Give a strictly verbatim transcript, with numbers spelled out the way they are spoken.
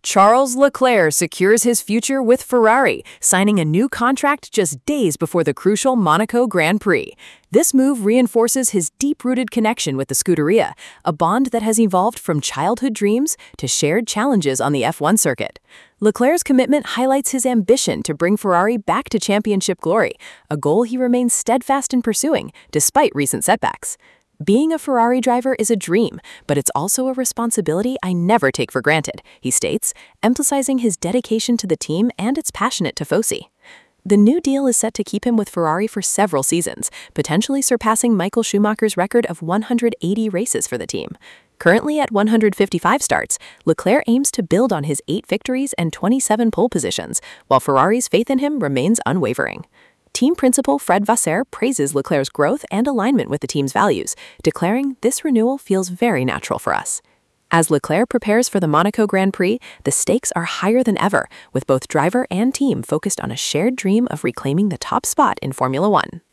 Charles Leclerc secures his future with Ferrari, signing a new contract just days before the crucial Monaco Grand Prix. This move reinforces his deep-rooted connection with the Scuderia, a bond that has evolved from childhood dreams to shared challenges on the F one circuit. Leclerc's commitment highlights his ambition to bring Ferrari back to championship glory, a goal he remains steadfast in pursuing, despite recent setbacks. Being a Ferrari driver is a dream, but it's also a responsibility I never take for granted, he states, emphasizing his dedication to the team and its passionate tifosi. The new deal is set to keep him with Ferrari for several seasons, potentially surpassing Michael Schumacher's record of one hundred eighty races for the team. Currently at one hundred fifty-five starts, Leclerc aims to build on his eight victories and twenty-seven pole positions, while Ferrari's faith in him remains unwavering. Team principal Fred Vasseur praises Leclerc's growth and alignment with the team's values, declaring, "This renewal feels very natural for us." As Leclerc prepares for the Monaco Grand Prix, the stakes are higher than ever, with both driver and team focused on a shared dream of reclaiming the top spot in Formula One.